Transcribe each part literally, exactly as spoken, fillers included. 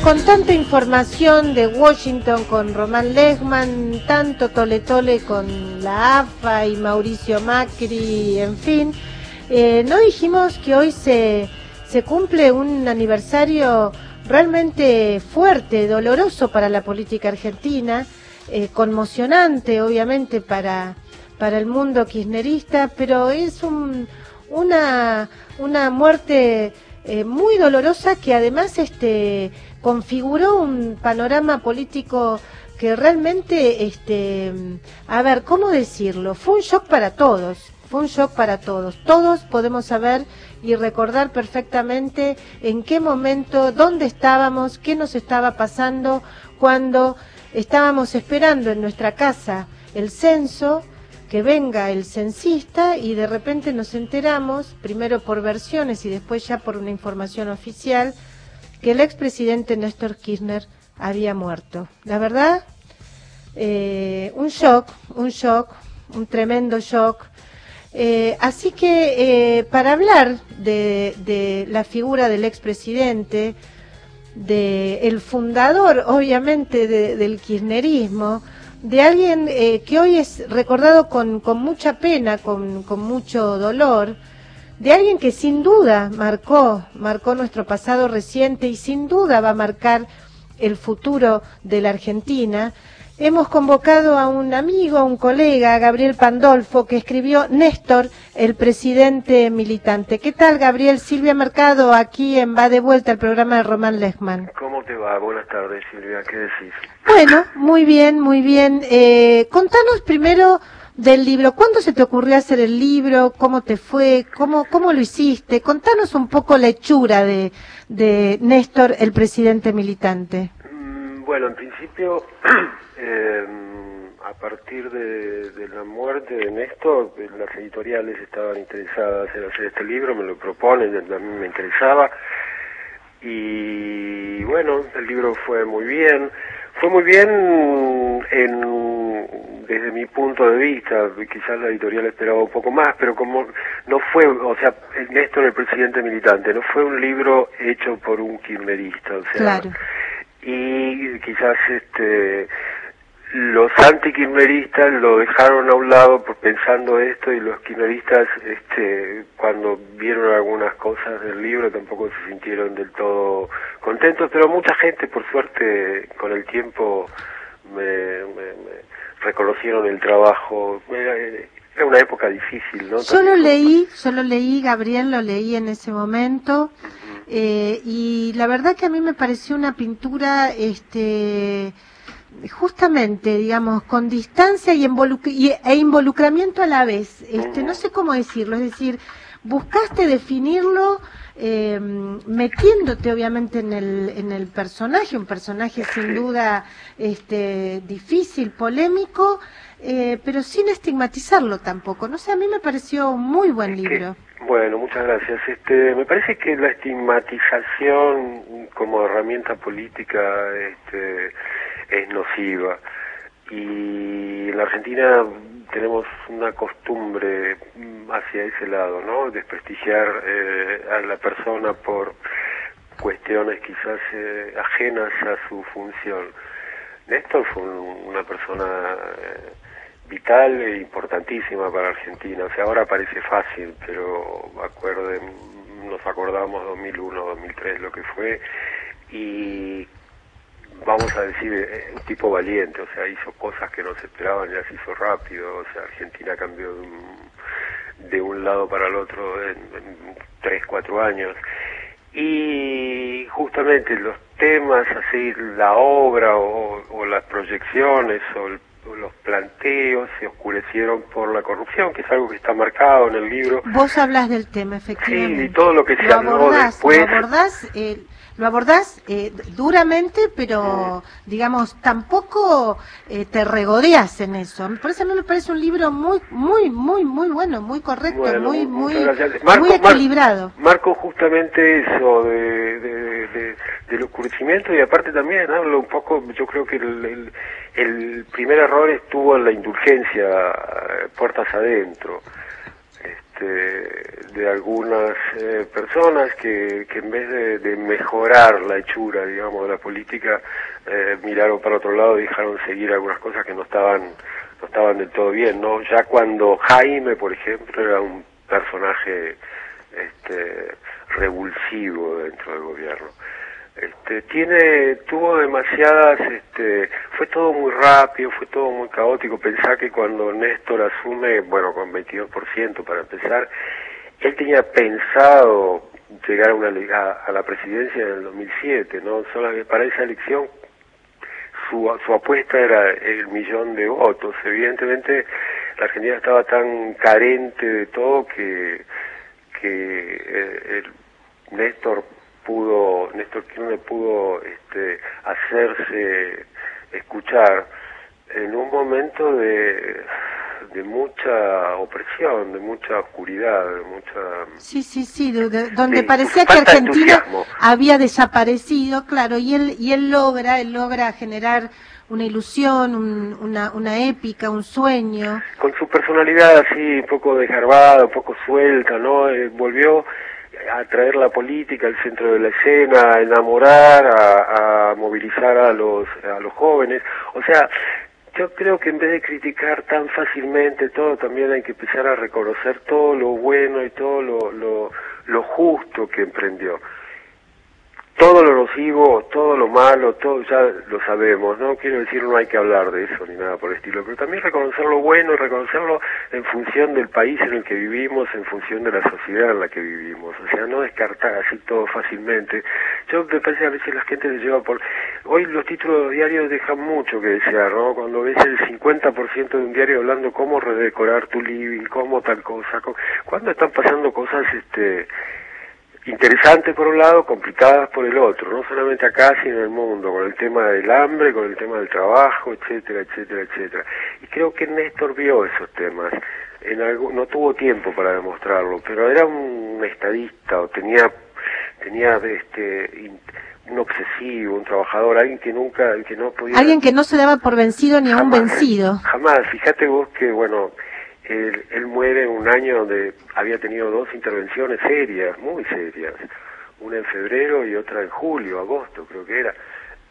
con tanta información de Washington con Román Lehmann, tanto tole tole con la A F A y Mauricio Macri, en fin, eh, no dijimos que hoy se, se cumple un aniversario realmente fuerte, doloroso para la política argentina, eh, conmocionante obviamente para, para el mundo kirchnerista, pero es un, una, una muerte eh, muy dolorosa que además este configuró un panorama político que realmente, este, a ver, ¿cómo decirlo? Fue un shock para todos, fue un shock para todos. Todos podemos saber y recordar perfectamente en qué momento, dónde estábamos, qué nos estaba pasando cuando estábamos esperando en nuestra casa el censo, que venga el censista y de repente nos enteramos, primero por versiones y después ya por una información oficial, que el expresidente Néstor Kirchner había muerto. La verdad, eh, un shock, un shock, un tremendo shock. Eh, así que eh, para hablar de, de la figura del expresidente, de el fundador, obviamente, de, del kirchnerismo, de alguien eh, que hoy es recordado con, con mucha pena, con, con mucho dolor, de alguien que sin duda marcó, marcó nuestro pasado reciente y sin duda va a marcar el futuro de la Argentina, hemos convocado a un amigo, a un colega, Gabriel Pandolfo, que escribió Néstor, el presidente militante. ¿Qué tal, Gabriel? Silvia Mercado, aquí en Va de Vuelta, el programa de Román Lehmann. ¿Cómo te va? Buenas tardes, Silvia. ¿Qué decís? Bueno, muy bien, muy bien. Eh, contanos primero del libro. ¿Cuándo se te ocurrió hacer el libro? ¿Cómo te fue? ¿Cómo, cómo lo hiciste? Contanos un poco la hechura de, de Néstor, el presidente militante. Mm, bueno, en principio, eh, a partir de, de la muerte de Néstor, las editoriales estaban interesadas en hacer este libro, me lo proponen, a mí me interesaba. Y bueno, el libro fue muy bien. Fue muy bien en, desde mi punto de vista, quizás la editorial esperaba un poco más, pero como no fue, o sea, Néstor, el presidente militante, no fue un libro hecho por un kirchnerista, o sea, claro. Y quizás este los anti-kirchneristas lo dejaron a un lado por pensando esto, y los kirchneristas este cuando vieron algunas cosas del libro tampoco se sintieron del todo contentos, pero mucha gente, por suerte, con el tiempo me, me, me reconocieron el trabajo. Era, era una época difícil, ¿no? Yo lo leí, yo lo leí, Gabriel, lo leí en ese momento, uh-huh. eh, y la verdad que a mí me pareció una pintura, este... justamente, digamos, con distancia y, involuc- y e involucramiento a la vez, este, no sé cómo decirlo, es decir, buscaste definirlo eh, metiéndote obviamente en el en el personaje, un personaje sin duda este difícil, polémico, eh, pero sin estigmatizarlo tampoco, no sé, a mí me pareció un muy buen libro. Bueno, muchas gracias. Este, me parece que la estigmatización como herramienta política este, es nociva, y en la Argentina tenemos una costumbre hacia ese lado, ¿no? Desprestigiar eh, a la persona por cuestiones quizás eh, ajenas a su función. Néstor fue un, una persona eh, vital e importantísima para Argentina. O sea, ahora parece fácil, pero acuerden, nos acordamos dos mil uno, dos mil tres lo que fue, y vamos a decir, un tipo valiente, o sea, hizo cosas que no se esperaban, ya se hizo rápido, o sea, Argentina cambió de un, de un lado para el otro en, en tres, cuatro años. Y justamente los temas, así, la obra o, o las proyecciones o, el, o los planteos se oscurecieron por la corrupción, que es algo que está marcado en el libro. Vos hablas del tema, efectivamente. Sí, y todo lo que se lo habló abordás, después. Lo abordás, eh, lo abordás eh, duramente, pero sí, digamos, tampoco eh, te regodeas en eso. Por eso a mí me parece un libro muy, muy, muy, muy bueno, muy correcto, bueno, muy, muy, Marco, muy equilibrado. Mar, marco justamente eso de, de, de, del oscurecimiento, y aparte también hablo un poco, yo creo que el, el, el primer error estuvo en la indulgencia, puertas adentro. Este, de algunas eh, personas que, que en vez de, de mejorar la hechura, digamos, de la política, eh, miraron para otro lado y dejaron seguir algunas cosas que no estaban no estaban del todo bien, ¿no? Ya cuando Jaime, por ejemplo, era un personaje este, revulsivo dentro del gobierno. Este, tiene, tuvo demasiadas, este, fue todo muy rápido, fue todo muy caótico. Pensá que cuando Néstor asume, bueno, con veintidós por ciento para empezar, él tenía pensado llegar a, una, a, a la presidencia en el dos mil siete, ¿no? Solamente para esa elección su, su apuesta era el millón de votos. Evidentemente la Argentina estaba tan carente de todo que, que eh, el Néstor pudo, Néstor Kirchner pudo este, hacerse escuchar en un momento de, de mucha opresión, de mucha oscuridad, de mucha... Sí, sí, sí, de, de, donde sí, parecía que Argentina había desaparecido, claro, y él, y él logra, él logra generar una ilusión, un, una, una épica, un sueño. Con su personalidad así, un poco desgarbada, un poco suelta, ¿no? Eh, volvió a traer la política al centro de la escena, a enamorar, a, a movilizar a los a los jóvenes. O sea, yo creo que en vez de criticar tan fácilmente todo, también hay que empezar a reconocer todo lo bueno y todo lo, lo, lo justo que emprendió. Todo lo nocivo, todo lo malo, todo ya lo sabemos, no quiero decir no hay que hablar de eso ni nada por el estilo, pero también reconocer lo bueno y reconocerlo en función del país en el que vivimos, en función de la sociedad en la que vivimos, o sea, no descartar así todo fácilmente. Yo me parece que a veces la gente se lleva por... Hoy los títulos diarios dejan mucho que desear, ¿no? Cuando ves el cincuenta por ciento de un diario hablando cómo redecorar tu living, cómo tal cosa, cómo... cuando están pasando cosas, este... interesantes por un lado, complicadas por el otro, no solamente acá, sino en el mundo, con el tema del hambre, con el tema del trabajo, etcétera, etcétera, etcétera. Y creo que Néstor vio esos temas. En algo, no tuvo tiempo para demostrarlo, pero era un estadista, o tenía, tenía este, un obsesivo, un trabajador, alguien que nunca, que no podía... Alguien que no se daba por vencido ni aún vencido. Jamás, fíjate vos que, bueno... Él, él muere en un año donde había tenido dos intervenciones serias, muy serias, una en febrero y otra en julio, agosto creo que era,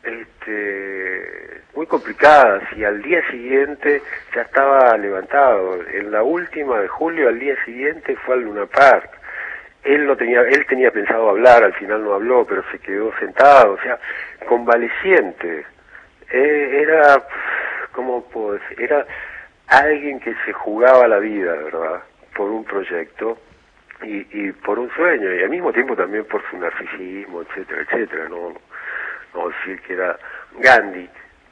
este, muy complicadas, y al día siguiente ya estaba levantado. En la última de julio, al día siguiente fue al Luna Park. Él no tenía, él tenía pensado hablar, al final no habló, pero se quedó sentado, o sea, convaleciente. Eh, era, ¿cómo puedo decir? Era alguien que se jugaba la vida, ¿verdad?, por un proyecto y, y por un sueño, y al mismo tiempo también por su narcisismo, etcétera, etcétera. No, no decir que era Gandhi,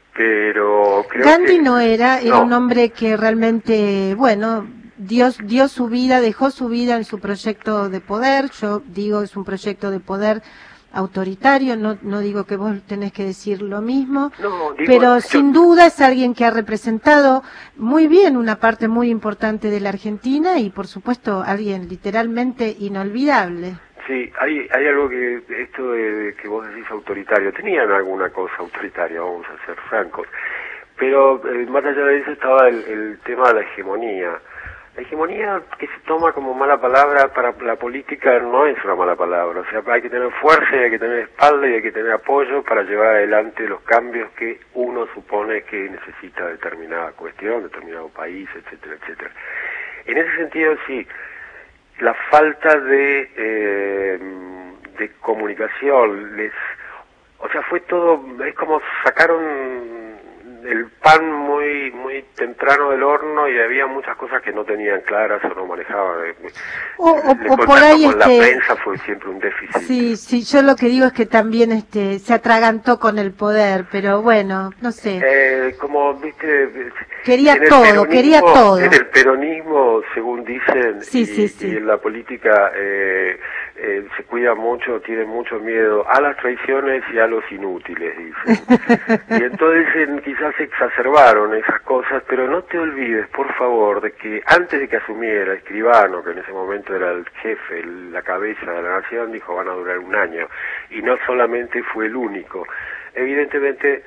pero creo Gandhi que... no era, era no. un hombre que realmente, bueno, dio, dio su vida, dejó su vida en su proyecto de poder. Yo digo, es un proyecto de poder autoritario, no no digo que vos tenés que decir lo mismo, no, digo, pero yo... sin duda es alguien que ha representado muy bien una parte muy importante de la Argentina, y por supuesto alguien literalmente inolvidable. Sí, hay hay algo que, esto de, de que vos decís autoritario, tenían alguna cosa autoritaria, vamos a ser francos, pero eh, más allá de eso estaba el, el tema de la hegemonía. La hegemonía, que se toma como mala palabra para la política, no es una mala palabra. O sea, hay que tener fuerza, y hay que tener espalda, y hay que tener apoyo para llevar adelante los cambios que uno supone que necesita determinada cuestión, determinado país, etcétera, etcétera. En ese sentido, sí, la falta de, eh, de comunicación, les, o sea, fue todo, es como sacaron el pan muy muy temprano del horno y había muchas cosas que no tenían claras o no manejaban. O, o, el o por ahí con este, la prensa fue siempre un déficit. Sí, sí, yo lo que digo es que también este se atragantó con el poder, pero bueno, no sé. Eh, como viste, quería todo, quería todo. En el peronismo, según dicen, sí, y, sí, sí. y en la política eh, eh, se cuida mucho, tiene mucho miedo a las traiciones y a los inútiles, dicen. Y entonces en, quizás se exacerbaron esas cosas, pero no te olvides, por favor, de que antes de que asumiera Escribano, que en ese momento era el jefe, el, la cabeza de la nación, dijo van a durar un año, y no solamente fue el único. Evidentemente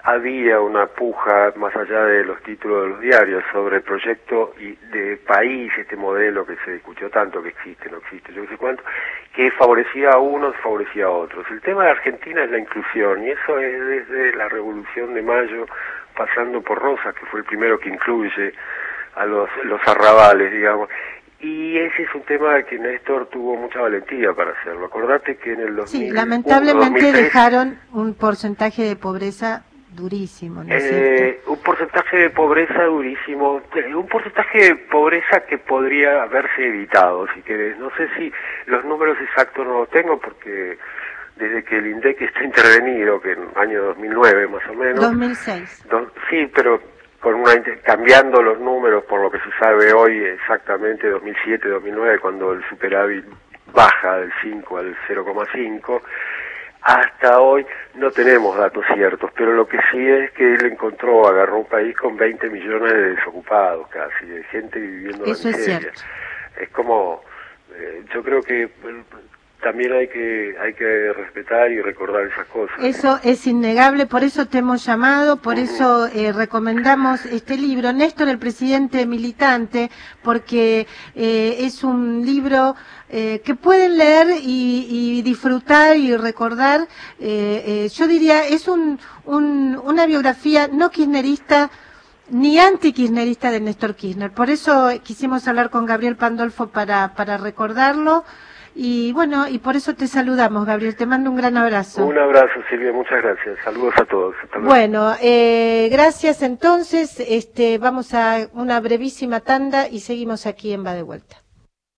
había una puja más allá de los títulos de los diarios sobre el proyecto y de país, este modelo que se discutió tanto, que existe, no existe, yo no sé cuánto, que favorecía a unos, favorecía a otros. El tema de Argentina es la inclusión, y eso es desde la Revolución de Mayo, pasando por Rosas, que fue el primero que incluye a los, los arrabales, digamos. Y ese es un tema que Néstor tuvo mucha valentía para hacerlo. Acordate que en el dos mil uno, sí, lamentablemente dos mil tres, dejaron un porcentaje de pobreza durísimo, ¿no es eh, cierto? Un porcentaje de pobreza durísimo, un porcentaje de pobreza que podría haberse evitado, si querés. No sé si los números exactos no los tengo porque desde que el INDEC está intervenido, que en el año dos mil nueve más o menos. dos mil seis. Do, sí, pero con una, cambiando los números por lo que se sabe hoy exactamente, dos mil siete, dos mil nueve, cuando el superávit baja del cinco al cero coma cinco, hasta hoy no tenemos datos ciertos, pero lo que sí es que él encontró, agarró un país con veinte millones de desocupados casi, de gente viviendo en la Eso miseria. es cierto. Es como, eh, yo creo que también hay que hay que respetar y recordar esas cosas. Eso es innegable, por eso te hemos llamado, por uh-huh. eso eh, recomendamos este libro, Néstor, el presidente militante, porque eh, es un libro eh, que pueden leer y, y disfrutar y recordar. Eh, eh, yo diría, es un, un una biografía no kirchnerista ni anti-kirchnerista de Néstor Kirchner. Por eso quisimos hablar con Gabriel Pandolfo para para recordarlo. Y bueno, y por eso te saludamos, Gabriel, te mando un gran abrazo. Un abrazo, Silvia, muchas gracias. Saludos a todos. Hasta luego. Bueno, eh, gracias entonces, este, vamos a una brevísima tanda y seguimos aquí en Va de Vuelta.